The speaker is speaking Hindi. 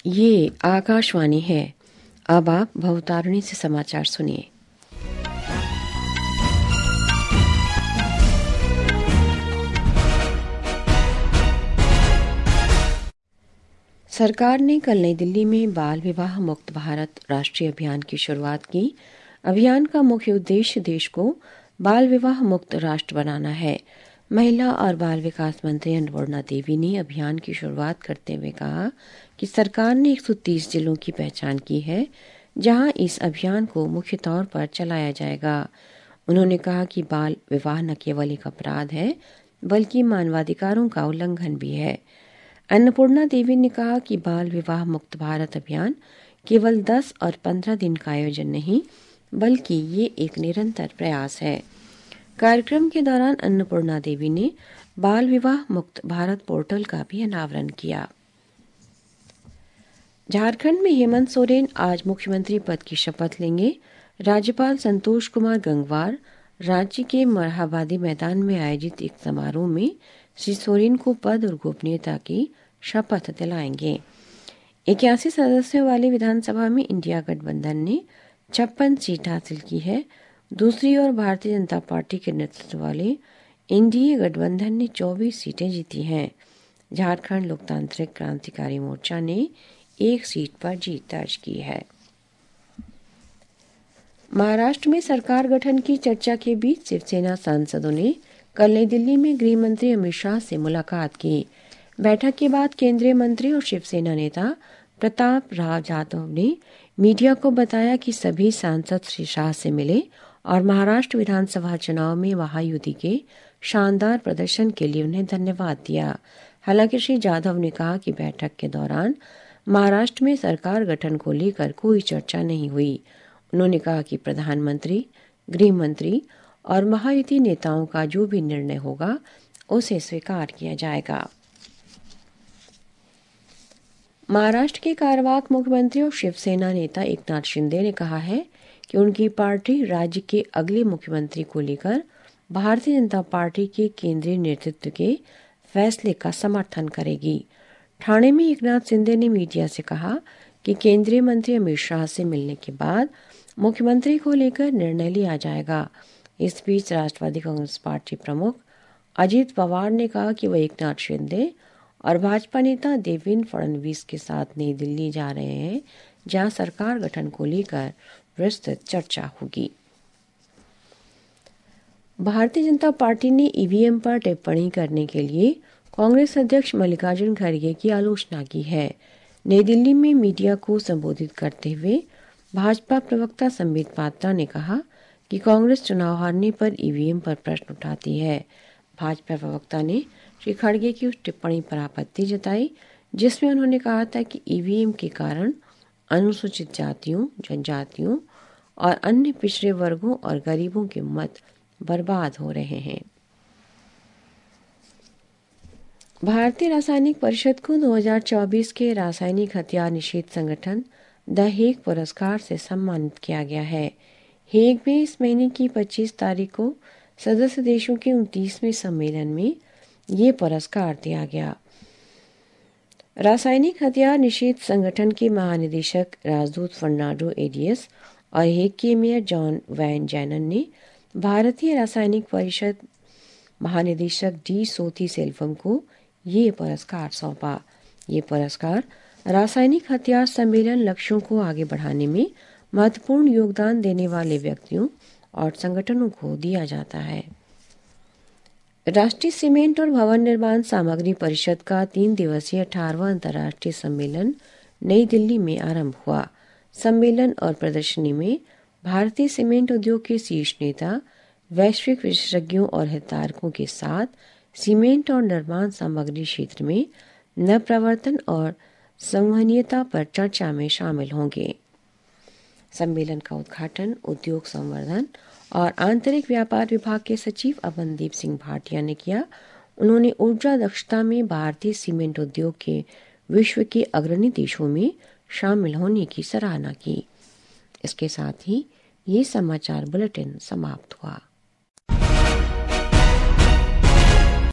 ये आकाशवाणी है। अब आप भवतारिणी से समाचार सुनिए। सरकार ने कल नई दिल्ली में बाल विवाह मुक्त भारत राष्ट्रीय अभियान की शुरुआत की। अभियान का मुख्य उद्देश्य देश को बाल विवाह मुक्त राष्ट्र बनाना है। महिला और बाल विकास मंत्री अन्नपूर्णा देवी ने अभियान की शुरुआत करते हुए कहा कि सरकार ने 130 जिलों की पहचान की है जहां इस अभियान को मुख्य तौर पर चलाया जाएगा। उन्होंने कहा कि बाल विवाह न केवल एक अपराध है बल्कि मानवाधिकारों का उल्लंघन भी है। अन्नपूर्णा देवी ने कहा कि बाल विवाह मुक्त भारत अभियान केवल 10 और 15 दिन का आयोजन नहीं बल्कि ये एक निरंतर प्रयास है। कार्यक्रम के दौरान अन्नपूर्णा देवी ने बाल विवाह मुक्त भारत पोर्टल का भी अनावरण किया। झारखंड में हेमंत सोरेन आज मुख्यमंत्री पद की शपथ लेंगे। राज्यपाल संतोष कुमार गंगवार रांची के मरहाबादी मैदान में आयोजित एक समारोह में श्री सोरेन को पद और गोपनीयता की शपथ दिलाएंगे। 81 सदस्यों वाली विधानसभा में इंडिया गठबंधन ने 56 सीट हासिल की है। दूसरी ओर भारतीय जनता पार्टी के नेतृत्व वाले एनडीए गठबंधन ने 24 सीटें जीती हैं। झारखंड लोकतांत्रिक क्रांतिकारी मोर्चा ने 1 सीट पर जीत दर्ज की है। महाराष्ट्र में सरकार गठन की चर्चा के बीच शिवसेना सांसदों ने कल नई दिल्ली में गृह मंत्री अमित शाह से मुलाकात की। बैठक के बाद केंद्रीय मंत्री और शिवसेना नेता प्रताप राव जाधव ने मीडिया को बताया कि सभी सांसद श्री शाह से मिले और महाराष्ट्र विधानसभा चुनाव में महायुति के शानदार प्रदर्शन के लिए उन्हें धन्यवाद दिया। हालांकि श्री जाधव ने कहा कि बैठक के दौरान महाराष्ट्र में सरकार गठन को लेकर कोई चर्चा नहीं हुई। उन्होंने कहा कि प्रधानमंत्री, गृह मंत्री और महायुति नेताओं का जो भी निर्णय होगा उसे स्वीकार किया जाएगा। महाराष्ट्र के कार्यवाहक मुख्यमंत्री और शिवसेना नेता एकनाथ शिंदे ने कहा है कि उनकी पार्टी राज्य के अगले मुख्यमंत्री को लेकर भारतीय जनता पार्टी के केंद्रीय नेतृत्व के फैसले का समर्थन करेगी। ठाणे में एकनाथ शिंदे ने मीडिया से कहा कि केंद्रीय मंत्री अमित शाह से मिलने के बाद मुख्यमंत्री को लेकर निर्णय लिया जाएगा। इस बीच राष्ट्रवादी कांग्रेस पार्टी प्रमुख अजित पवार ने कहा कि वह एकनाथ शिंदे और भाजपा नेता देवेंद्र फडणवीस के साथ नई दिल्ली जा रहे हैं जहां सरकार गठन को लेकर विस्तृत चर्चा होगी। भारतीय जनता पार्टी ने ईवीएम पर टिप्पणी करने के लिए कांग्रेस अध्यक्ष मल्लिकार्जुन खड़गे की आलोचना की है। नई दिल्ली में मीडिया को संबोधित करते हुए भाजपा प्रवक्ता संबित पात्रा ने कहा कि कांग्रेस चुनाव हारने पर ईवीएम पर प्रश्न उठाती है। भाजपा प्रवक्ता ने श्री खड़गे की उस टिप्पणी पर आपत्ति जताई जिसमें उन्होंने कहा था कि ईवीएम के कारण अनुसूचित जातियों, जनजातियों और अन्य पिछड़े वर्गों और गरीबों के मत बर्बाद हो रहे हैं। भारतीय रासायनिक परिषद को 2024 के रासायनिक हथियार निषेध संगठन द हेग पुरस्कार से सम्मानित किया गया है। हेग में इस महीने की 25 तारीख को सदस्य देशों के 29वें सम्मेलन में ये पुरस्कार दिया गया। रासायनिक हथियार निषेध संगठन के महानिदेशक राजदूत फर्नांडो एडियस और हेग के मेयर जॉन वैन जैनन ने भारतीय रासायनिक परिषद महानिदेशक डी सोथी सेल्वम को ये पुरस्कार सौंपा। ये पुरस्कार रासायनिक हथियार सम्मेलन लक्ष्यों को आगे बढ़ाने में महत्वपूर्ण योगदान देने वाले व्यक्तियों और संगठनों को दिया जाता है। राष्ट्रीय सीमेंट और भवन निर्माण सामग्री परिषद का 3 दिवसीय 18वां अंतर्राष्ट्रीय सम्मेलन नई दिल्ली में आरंभ हुआ। सम्मेलन और प्रदर्शनी में भारतीय सीमेंट उद्योग के शीर्ष नेता, वैश्विक विशेषज्ञों और हितधारकों के साथ सीमेंट और निर्माण सामग्री क्षेत्र में नवप्रवर्तन और संवहनीयता पर चर्चा में शामिल होंगे। सम्मेलन का उद्घाटन उद्योग संवर्धन और आंतरिक व्यापार विभाग के सचिव अमनदीप सिंह भाटिया ने किया। उन्होंने ऊर्जा दक्षता में भारतीय सीमेंट उद्योग के विश्व के अग्रणी देशों में शामिल होने की सराहना की। इसके साथ ही ये समाचार बुलेटिन समाप्त हुआ।